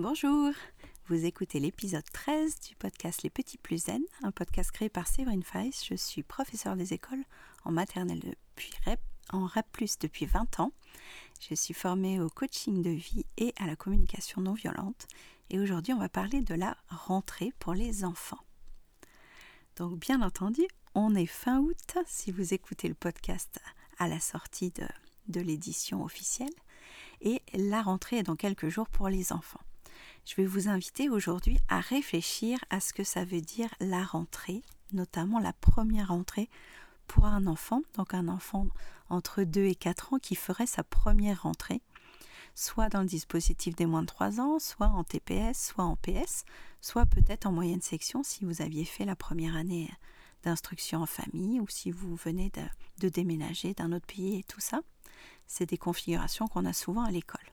Bonjour, vous écoutez l'épisode 13 du podcast Les Petits Plus Zen, un podcast créé par Séverine Feiss. Je suis professeure des écoles en maternelle en REP+, depuis 20 ans. Je suis formée au coaching de vie et à la communication non violente. Et aujourd'hui, on va parler de la rentrée pour les enfants. Donc bien entendu, on est fin août si vous écoutez le podcast à la sortie de l'édition officielle. Et la rentrée est dans quelques jours pour les enfants. Je vais vous inviter aujourd'hui à réfléchir à ce que ça veut dire la rentrée, notamment la première rentrée pour un enfant, donc un enfant entre 2 et 4 ans qui ferait sa première rentrée, soit dans le dispositif des moins de 3 ans, soit en TPS, soit en PS, soit peut-être en moyenne section si vous aviez fait la première année d'instruction en famille ou si vous venez de déménager d'un autre pays et tout ça. C'est des configurations qu'on a souvent à l'école.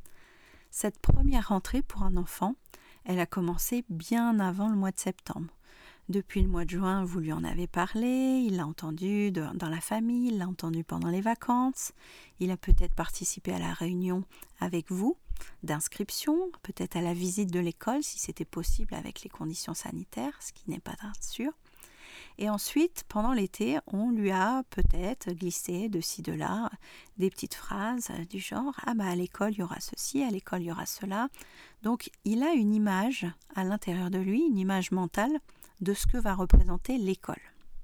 Cette première rentrée pour un enfant, elle a commencé bien avant le mois de septembre. Depuis le mois de juin, vous lui en avez parlé, il l'a entendu dans la famille, il l'a entendu pendant les vacances, il a peut-être participé à la réunion avec vous d'inscription, peut-être à la visite de l'école si c'était possible avec les conditions sanitaires, ce qui n'est pas sûr. Et ensuite, pendant l'été, on lui a peut-être glissé de ci, de là, des petites phrases du genre « Ah bah à l'école, il y aura ceci, à l'école, il y aura cela ». Donc, il a une image à l'intérieur de lui, une image mentale de ce que va représenter l'école.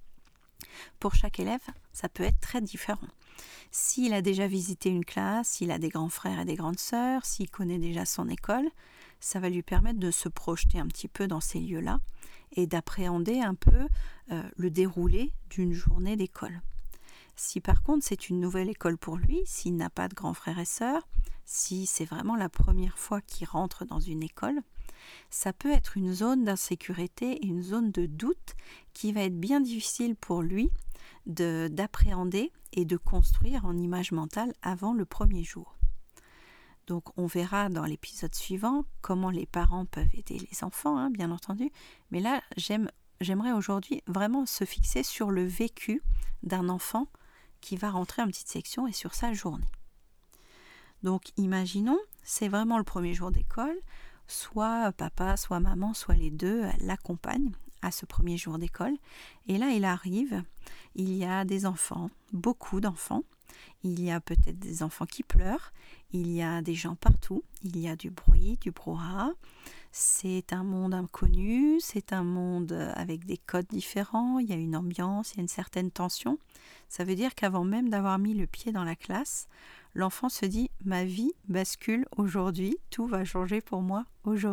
Pour chaque élève, ça peut être très différent. S'il a déjà visité une classe, s'il a des grands frères et des grandes sœurs, s'il connaît déjà son école, ça va lui permettre de se projeter un petit peu dans ces lieux-là et d'appréhender un peu le déroulé d'une journée d'école. Si par contre c'est une nouvelle école pour lui, s'il n'a pas de grands frères et sœurs, si c'est vraiment la première fois qu'il rentre dans une école, ça peut être une zone d'insécurité et une zone de doute qui va être bien difficile pour lui d'appréhender et de construire en image mentale avant le premier jour. Donc on verra dans l'épisode suivant comment les parents peuvent aider les enfants, bien entendu. Mais là, j'aimerais aujourd'hui vraiment se fixer sur le vécu d'un enfant qui va rentrer en petite section et sur sa journée. Donc imaginons, c'est vraiment le premier jour d'école, soit papa, soit maman, soit les deux l'accompagnent à ce premier jour d'école. Et là, il arrive, il y a des enfants, beaucoup d'enfants. Il y a peut-être des enfants qui pleurent, il y a des gens partout, il y a du bruit, du brouhaha. C'est un monde inconnu, c'est un monde avec des codes différents, il y a une ambiance, il y a une certaine tension. Ça veut dire qu'avant même d'avoir mis le pied dans la classe, l'enfant se dit « ma vie bascule aujourd'hui, tout va changer pour moi aujourd'hui ».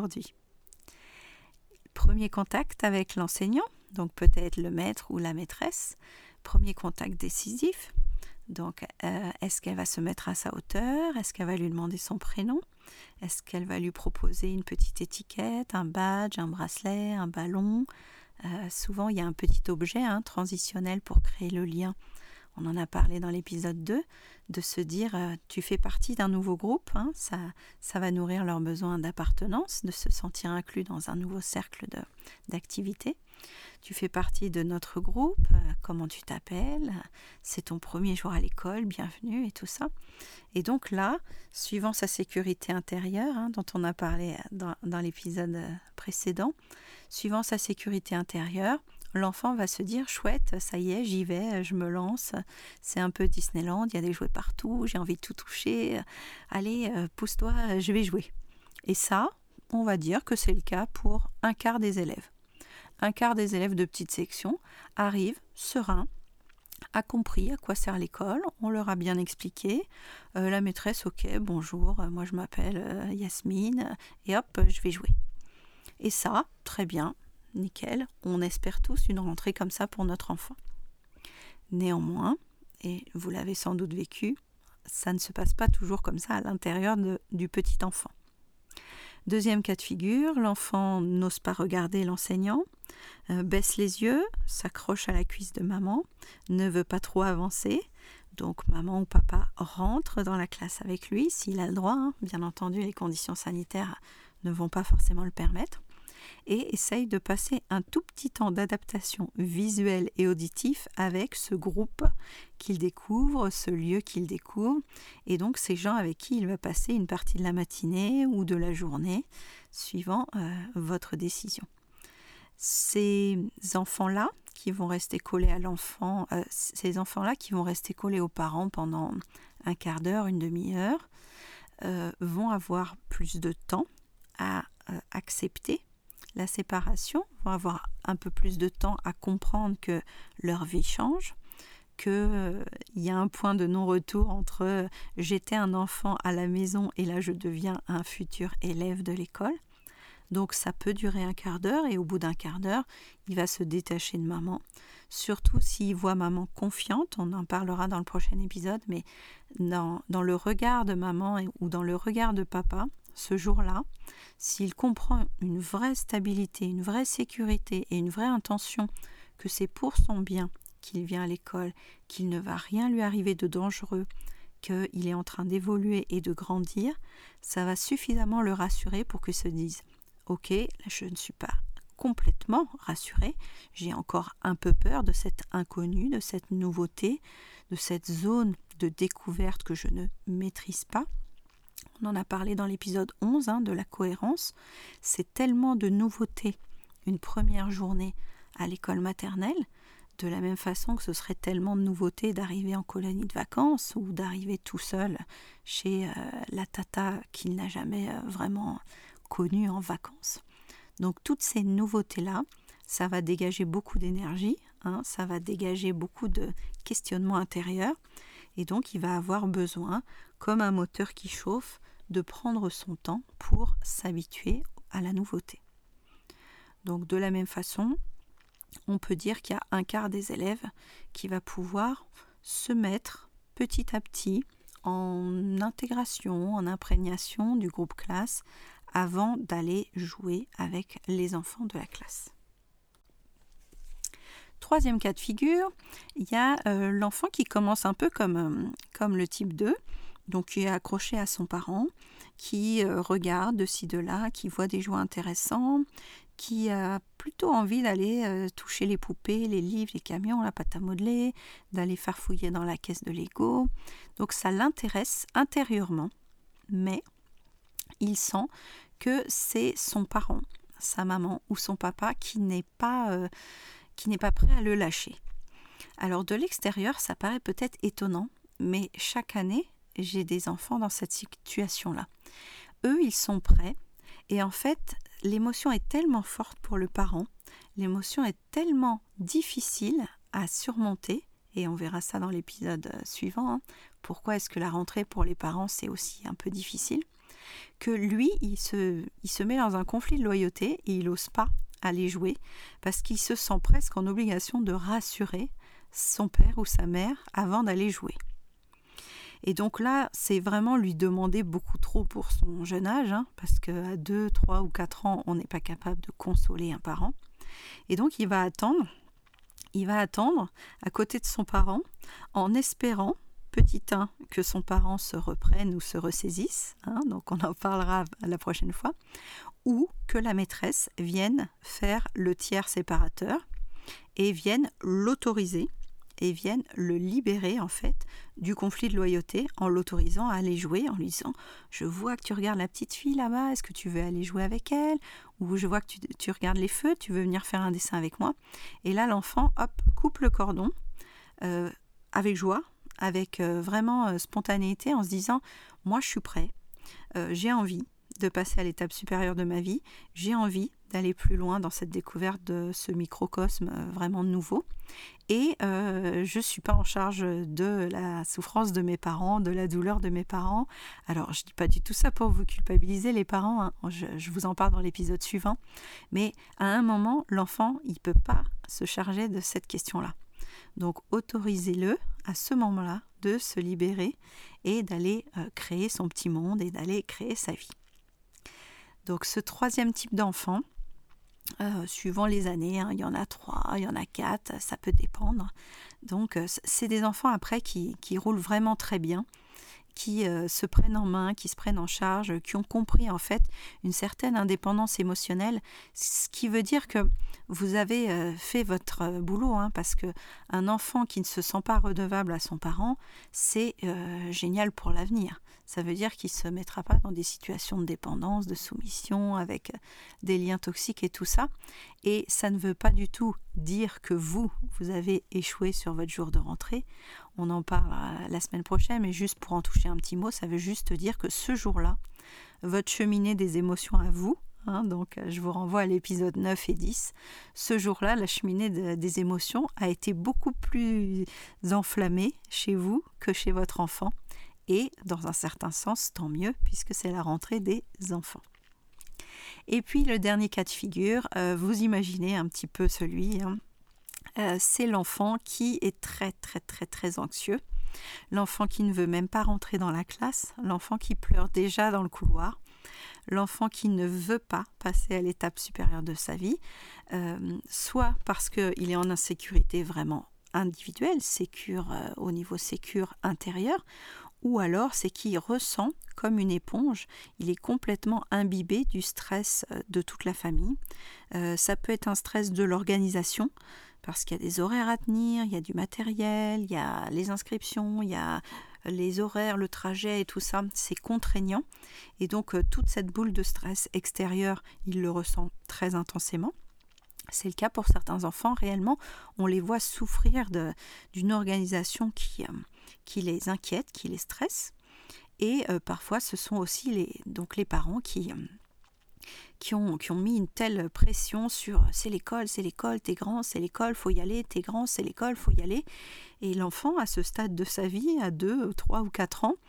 Premier contact avec l'enseignant, donc peut-être le maître ou la maîtresse, premier contact décisif. Donc, est-ce qu'elle va se mettre à sa hauteur? Est-ce qu'elle va lui demander son prénom? Est-ce qu'elle va lui proposer une petite étiquette, un badge, un bracelet, un ballon? Souvent, il y a un petit objet transitionnel pour créer le lien. On en a parlé dans l'épisode 2, de se dire tu fais partie d'un nouveau groupe, ça va nourrir leur besoin d'appartenance, de se sentir inclus dans un nouveau cercle d'activité. Tu fais partie de notre groupe, comment tu t'appelles, c'est ton premier jour à l'école, bienvenue et tout ça. Et donc là, suivant sa sécurité intérieure, dont on a parlé dans l'épisode précédent, suivant sa sécurité intérieure, l'enfant va se dire « chouette, ça y est, j'y vais, je me lance, c'est un peu Disneyland, il y a des jouets partout, j'ai envie de tout toucher, allez, pousse-toi, je vais jouer ». Et ça, on va dire que c'est le cas pour un quart des élèves. Un quart des élèves de petite section arrivent sereins, a compris à quoi sert l'école, on leur a bien expliqué, la maîtresse, ok, bonjour, moi je m'appelle Yasmine, et hop, je vais jouer. Et ça, très bien, nickel, on espère tous une rentrée comme ça pour notre enfant. Néanmoins, et vous l'avez sans doute vécu, ça ne se passe pas toujours comme ça à l'intérieur du petit enfant. Deuxième cas de figure, l'enfant n'ose pas regarder l'enseignant, baisse les yeux, s'accroche à la cuisse de maman, ne veut pas trop avancer, donc maman ou papa rentre dans la classe avec lui, s'il a le droit, bien entendu les conditions sanitaires ne vont pas forcément le permettre. et essaye de passer un tout petit temps d'adaptation visuelle et auditif avec ce groupe qu'il découvre, ce lieu qu'il découvre, et donc ces gens avec qui il va passer une partie de la matinée ou de la journée, suivant votre décision. Ces enfants-là qui vont rester collés à l'enfant, ces enfants-là qui vont rester collés aux parents pendant un quart d'heure, une demi-heure, vont avoir plus de temps à accepter la séparation, vont avoir un peu plus de temps à comprendre que leur vie change, qu'il y a un point de non-retour entre j'étais un enfant à la maison et là je deviens un futur élève de l'école. Donc ça peut durer un quart d'heure et au bout d'un quart d'heure, il va se détacher de maman. Surtout s'il voit maman confiante, on en parlera dans le prochain épisode, mais dans le regard de maman ou dans le regard de papa, ce jour-là, s'il comprend une vraie stabilité, une vraie sécurité et une vraie intention que c'est pour son bien qu'il vient à l'école, qu'il ne va rien lui arriver de dangereux, qu'il est en train d'évoluer et de grandir, ça va suffisamment le rassurer pour qu'il se dise « Ok, là, je ne suis pas complètement rassurée, j'ai encore un peu peur de cet inconnu, de cette nouveauté, de cette zone de découverte que je ne maîtrise pas. » On en a parlé dans l'épisode 11 de la cohérence. C'est tellement de nouveautés une première journée à l'école maternelle, de la même façon que ce serait tellement de nouveautés d'arriver en colonie de vacances ou d'arriver tout seul chez la tata qu'il n'a jamais vraiment connue en vacances. Donc toutes ces nouveautés-là, ça va dégager beaucoup d'énergie, ça va dégager beaucoup de questionnements intérieurs et donc il va avoir besoin, comme un moteur qui chauffe, de prendre son temps pour s'habituer à la nouveauté. Donc de la même façon, on peut dire qu'il y a un quart des élèves qui va pouvoir se mettre petit à petit en intégration, en imprégnation du groupe classe avant d'aller jouer avec les enfants de la classe. Troisième cas de figure, il y a l'enfant qui commence un peu comme le type 2, donc qui est accroché à son parent, qui regarde de ci de là, qui voit des jouets intéressants, qui a plutôt envie d'aller toucher les poupées, les livres, les camions, la pâte à modeler, d'aller farfouiller dans la caisse de Lego. Donc ça l'intéresse intérieurement, mais il sent que c'est son parent, sa maman ou son papa qui n'est pas prêt à le lâcher. Alors de l'extérieur, ça paraît peut-être étonnant, mais chaque année, j'ai des enfants dans cette situation-là. Eux, ils sont prêts, et en fait, l'émotion est tellement forte pour le parent, l'émotion est tellement difficile à surmonter, et on verra ça dans l'épisode suivant, pourquoi est-ce que la rentrée pour les parents, c'est aussi un peu difficile, que lui, il se met dans un conflit de loyauté, et il n'ose pas aller jouer, parce qu'il se sent presque en obligation de rassurer son père ou sa mère avant d'aller jouer. Et donc là, c'est vraiment lui demander beaucoup trop pour son jeune âge, parce qu'à 2, 3 ou 4 ans, on n'est pas capable de consoler un parent. Et donc il va attendre à côté de son parent, en espérant, petit 1, que son parent se reprenne ou se ressaisisse, donc on en parlera la prochaine fois, ou que la maîtresse vienne faire le tiers séparateur et vienne l'autoriser et vienne le libérer en fait du conflit de loyauté en l'autorisant à aller jouer, en lui disant « Je vois que tu regardes la petite fille là-bas, est-ce que tu veux aller jouer avec elle ? Ou je vois que tu regardes les feux, tu veux venir faire un dessin avec moi ?» Et là l'enfant, coupe le cordon avec joie, avec vraiment spontanéité, en se disant « Moi je suis prêt, j'ai envie de passer à l'étape supérieure de ma vie, j'ai envie d'aller plus loin dans cette découverte de ce microcosme vraiment nouveau. Et je ne suis pas en charge de la souffrance de mes parents, de la douleur de mes parents. Alors, je ne dis pas du tout ça pour vous culpabiliser, les parents. Je vous en parle dans l'épisode suivant. Mais à un moment, l'enfant, il ne peut pas se charger de cette question-là. Donc, autorisez-le à ce moment-là de se libérer et d'aller créer son petit monde et d'aller créer sa vie. Donc, ce troisième type d'enfant, suivant les années, il y en a 3, il y en a 4, ça peut dépendre. Donc c'est des enfants après qui roulent vraiment très bien, qui se prennent en main, qui se prennent en charge, qui ont compris en fait une certaine indépendance émotionnelle, ce qui veut dire que vous avez fait votre boulot, parce que un enfant qui ne se sent pas redevable à son parent, c'est génial pour l'avenir. Ça veut dire qu'il ne se mettra pas dans des situations de dépendance, de soumission, avec des liens toxiques et tout ça. Et ça ne veut pas du tout dire que vous avez échoué sur votre jour de rentrée. On en parle la semaine prochaine, mais juste pour en toucher un petit mot, ça veut juste dire que ce jour-là, votre cheminée des émotions à vous, donc je vous renvoie à l'épisode 9 et 10, ce jour-là, la cheminée des émotions a été beaucoup plus enflammée chez vous que chez votre enfant. Et dans un certain sens, tant mieux, puisque c'est la rentrée des enfants. Et puis le dernier cas de figure, vous imaginez un petit peu celui, c'est l'enfant qui est très très très très anxieux, l'enfant qui ne veut même pas rentrer dans la classe, l'enfant qui pleure déjà dans le couloir, l'enfant qui ne veut pas passer à l'étape supérieure de sa vie, soit parce qu'il est en insécurité vraiment individuelle, au niveau sécure intérieur, ou alors c'est qu'il ressent comme une éponge, il est complètement imbibé du stress de toute la famille. Ça peut être un stress de l'organisation, parce qu'il y a des horaires à tenir, il y a du matériel, il y a les inscriptions, il y a les horaires, le trajet et tout ça, c'est contraignant. Et donc toute cette boule de stress extérieur, il le ressent très intensément. C'est le cas pour certains enfants, réellement, on les voit souffrir d'une organisation qui les inquiète, qui les stresse. Et parfois, ce sont aussi les parents qui ont mis une telle pression sur c'est l'école, t'es grand, c'est l'école, faut y aller, t'es grand, c'est l'école, faut y aller. Et l'enfant, à ce stade de sa vie, à 2, 3 ou 4 ans,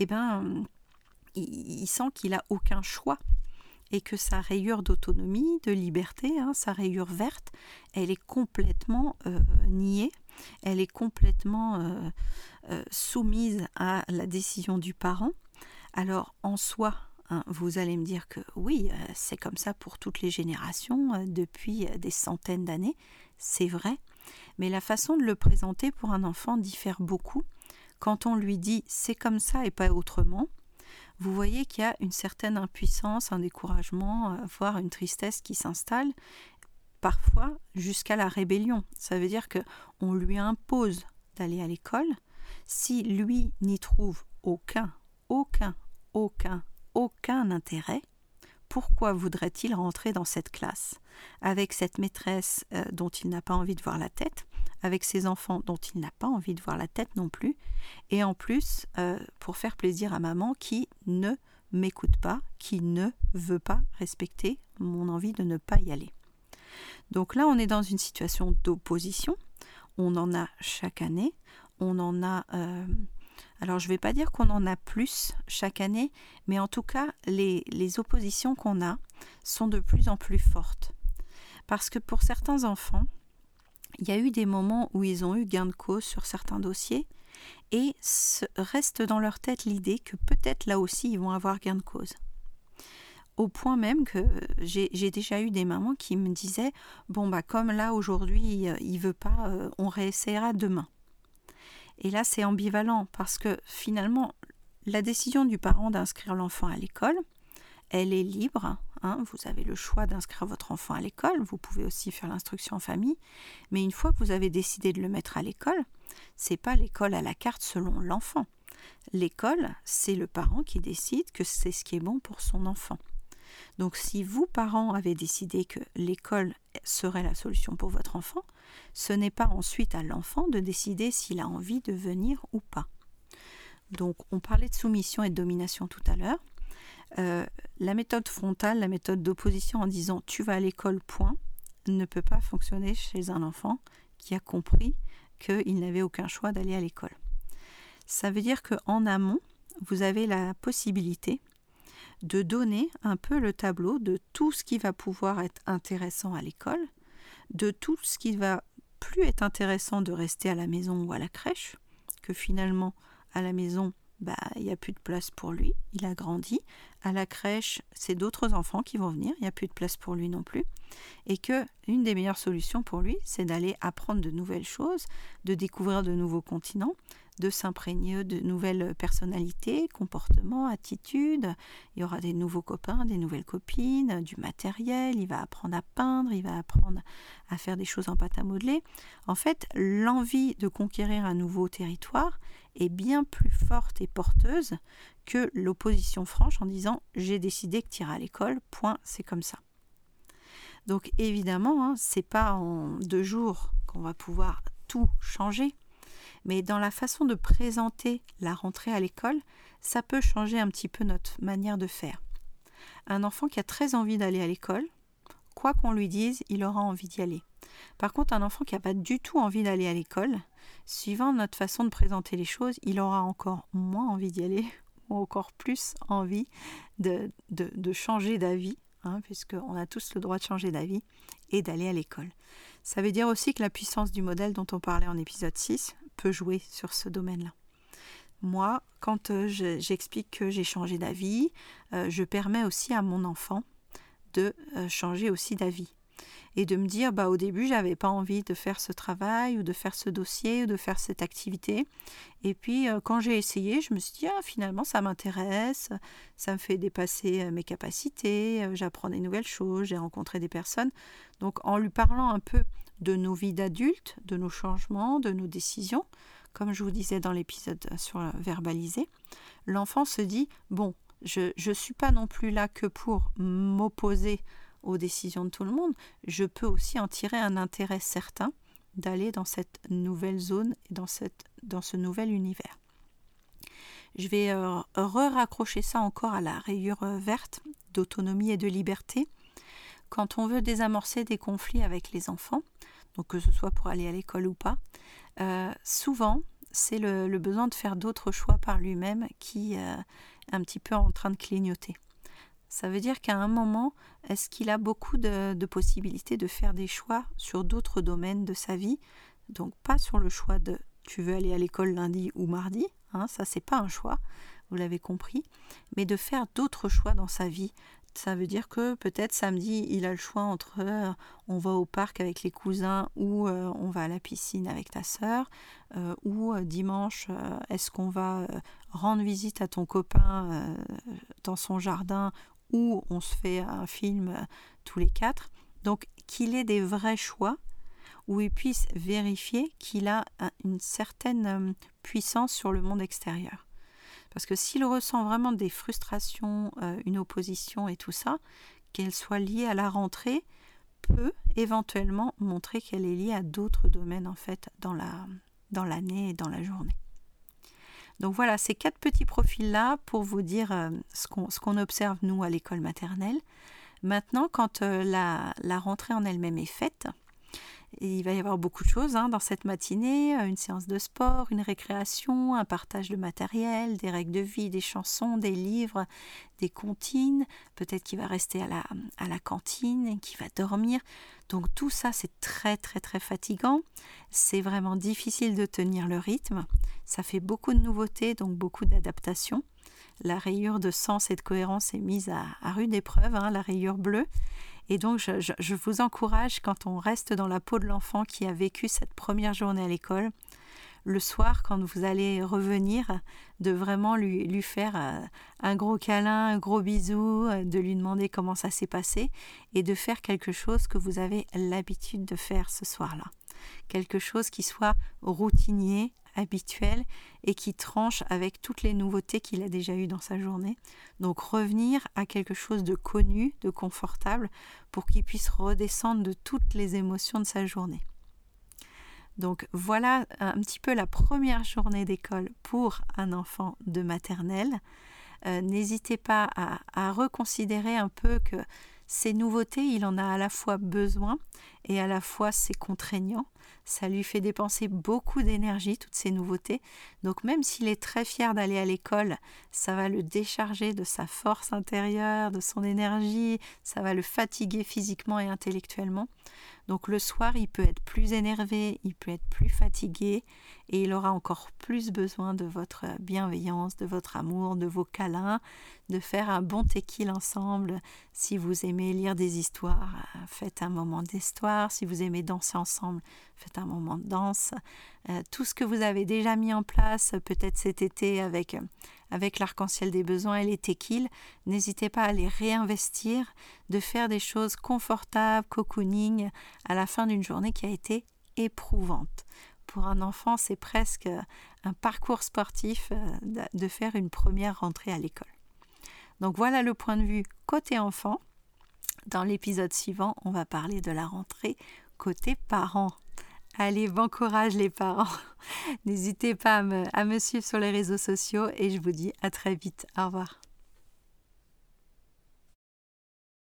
il sent qu'il n'a aucun choix. Et que sa rayure d'autonomie, de liberté, sa rayure verte, elle est complètement niée, elle est complètement soumise à la décision du parent. Alors en soi, vous allez me dire que oui, c'est comme ça pour toutes les générations, depuis des centaines d'années, c'est vrai, mais la façon de le présenter pour un enfant diffère beaucoup. Quand on lui dit c'est comme ça et pas autrement, vous voyez qu'il y a une certaine impuissance, un découragement, voire une tristesse qui s'installe, parfois jusqu'à la rébellion. Ça veut dire qu'on lui impose d'aller à l'école. Si lui n'y trouve aucun intérêt, pourquoi voudrait-il rentrer dans cette classe avec cette maîtresse dont il n'a pas envie de voir la tête, avec ses enfants dont il n'a pas envie de voir la tête non plus, et en plus pour faire plaisir à maman qui ne m'écoute pas, qui ne veut pas respecter mon envie de ne pas y aller. Donc là, on est dans une situation d'opposition, on en a chaque année, on en a... Alors, je ne vais pas dire qu'on en a plus chaque année, mais en tout cas, les oppositions qu'on a sont de plus en plus fortes. Parce que pour certains enfants, il y a eu des moments où ils ont eu gain de cause sur certains dossiers et reste dans leur tête l'idée que peut-être là aussi, ils vont avoir gain de cause. Au point même que j'ai déjà eu des mamans qui me disaient « Bon, comme là, aujourd'hui, il ne veut pas, on réessayera demain ». Et là, c'est ambivalent parce que finalement, la décision du parent d'inscrire l'enfant à l'école, elle est libre. Vous avez le choix d'inscrire votre enfant à l'école. Vous pouvez aussi faire l'instruction en famille. Mais une fois que vous avez décidé de le mettre à l'école, c'est pas l'école à la carte selon l'enfant. L'école, c'est le parent qui décide que c'est ce qui est bon pour son enfant. Donc si vous, parents, avez décidé que l'école serait la solution pour votre enfant, ce n'est pas ensuite à l'enfant de décider s'il a envie de venir ou pas. Donc on parlait de soumission et de domination tout à l'heure. La méthode frontale, la méthode d'opposition en disant « tu vas à l'école, point », ne peut pas fonctionner chez un enfant qui a compris qu'il n'avait aucun choix d'aller à l'école. Ça veut dire qu'en amont, vous avez la possibilité de donner un peu le tableau de tout ce qui va pouvoir être intéressant à l'école, de tout ce qui va plus être intéressant de rester à la maison ou à la crèche, que finalement à la maison, il n'y a plus de place pour lui, il a grandi, à la crèche, c'est d'autres enfants qui vont venir, il n'y a plus de place pour lui non plus, et que une des meilleures solutions pour lui, c'est d'aller apprendre de nouvelles choses, de découvrir de nouveaux continents, de s'imprégner de nouvelles personnalités, comportements, attitudes. Il y aura des nouveaux copains, des nouvelles copines, du matériel, il va apprendre à peindre, il va apprendre à faire des choses en pâte à modeler. En fait, l'envie de conquérir un nouveau territoire est bien plus forte et porteuse que l'opposition franche en disant « j'ai décidé que tu iras à l'école, point, c'est comme ça ». Donc évidemment, c'est pas en 2 jours qu'on va pouvoir tout changer, mais dans la façon de présenter la rentrée à l'école, ça peut changer un petit peu notre manière de faire. Un enfant qui a très envie d'aller à l'école, quoi qu'on lui dise, il aura envie d'y aller. Par contre, un enfant qui n'a pas du tout envie d'aller à l'école, suivant notre façon de présenter les choses, il aura encore moins envie d'y aller, ou encore plus envie de changer d'avis, puisqu'on a tous le droit de changer d'avis et d'aller à l'école. Ça veut dire aussi que la puissance du modèle dont on parlait en épisode 6 peut jouer sur ce domaine-là. Moi, quand j'explique que j'ai changé d'avis, je permets aussi à mon enfant de changer aussi d'avis. Et de me dire, au début, j'avais pas envie de faire ce travail ou de faire ce dossier ou de faire cette activité. Et puis, quand j'ai essayé, je me suis dit, finalement, ça m'intéresse, ça me fait dépasser mes capacités, j'apprends des nouvelles choses, j'ai rencontré des personnes. Donc, en lui parlant un peu de nos vies d'adultes, de nos changements, de nos décisions, comme je vous disais dans l'épisode sur verbaliser, l'enfant se dit, je ne suis pas non plus là que pour m'opposer aux décisions de tout le monde, je peux aussi en tirer un intérêt certain d'aller dans cette nouvelle zone et dans ce nouvel univers. Je vais raccrocher ça encore à la rayure verte d'autonomie et de liberté. Quand on veut désamorcer des conflits avec les enfants, donc que ce soit pour aller à l'école ou pas, souvent c'est le besoin de faire d'autres choix par lui-même qui est un petit peu en train de clignoter. Ça veut dire qu'à un moment, est-ce qu'il a beaucoup de possibilités de faire des choix sur d'autres domaines de sa vie? Donc pas sur le choix de tu veux aller à l'école lundi ou mardi, ça c'est pas un choix, vous l'avez compris, mais de faire d'autres choix dans sa vie. Ça veut dire que peut-être samedi, il a le choix entre on va au parc avec les cousins ou on va à la piscine avec ta sœur, ou dimanche, est-ce qu'on va rendre visite à ton copain dans son jardin ou on se fait un film tous les 4. Donc qu'il ait des vrais choix où il puisse vérifier qu'il a une certaine puissance sur le monde extérieur. Parce que s'il ressent vraiment des frustrations, une opposition et tout ça, qu'elle soit liée à la rentrée, peut éventuellement montrer qu'elle est liée à d'autres domaines en fait dans l'année et dans la journée. Donc voilà, ces 4 petits profils-là pour vous dire ce qu'on observe nous à l'école maternelle. Maintenant, quand la rentrée en elle-même est faite, il va y avoir beaucoup de choses dans cette matinée, une séance de sport, une récréation, un partage de matériel, des règles de vie, des chansons, des livres, des comptines, peut-être qu'il va rester à la cantine, qu'il va dormir. Donc tout ça, c'est très très très fatigant, c'est vraiment difficile de tenir le rythme, ça fait beaucoup de nouveautés, donc beaucoup d'adaptations. La rayure de sens et de cohérence est mise à rude épreuve, la rayure bleue. Et donc, je vous encourage, quand on reste dans la peau de l'enfant qui a vécu cette première journée à l'école, le soir, quand vous allez revenir, de vraiment lui faire un gros câlin, un gros bisou, de lui demander comment ça s'est passé et de faire quelque chose que vous avez l'habitude de faire ce soir-là. Quelque chose qui soit routinier, habituel et qui tranche avec toutes les nouveautés qu'il a déjà eues dans sa journée. Donc revenir à quelque chose de connu, de confortable, pour qu'il puisse redescendre de toutes les émotions de sa journée. Donc voilà un petit peu la première journée d'école pour un enfant de maternelle. N'hésitez pas à reconsidérer un peu que ces nouveautés, il en a à la fois besoin et à la fois c'est contraignant. Ça lui fait dépenser beaucoup d'énergie, toutes ces nouveautés. Donc même s'il est très fier d'aller à l'école, ça va le décharger de sa force intérieure, de son énergie, ça va le fatiguer physiquement et intellectuellement. Donc le soir, il peut être plus énervé, il peut être plus fatigué et il aura encore plus besoin de votre bienveillance, de votre amour, de vos câlins, de faire un bon tequil ensemble. Si vous aimez lire des histoires, faites un moment d'histoire. Si vous aimez danser ensemble, faites un moment de danse. Tout ce que vous avez déjà mis en place, peut-être cet été avec l'arc-en-ciel des besoins et les tequiles, n'hésitez pas à les réinvestir, de faire des choses confortables, cocooning, à la fin d'une journée qui a été éprouvante. Pour un enfant, c'est presque un parcours sportif de faire une première rentrée à l'école. Donc voilà le point de vue côté enfant. Dans l'épisode suivant, on va parler de la rentrée côté parents. Allez, bon courage les parents. N'hésitez pas à me suivre sur les réseaux sociaux et je vous dis à très vite. Au revoir.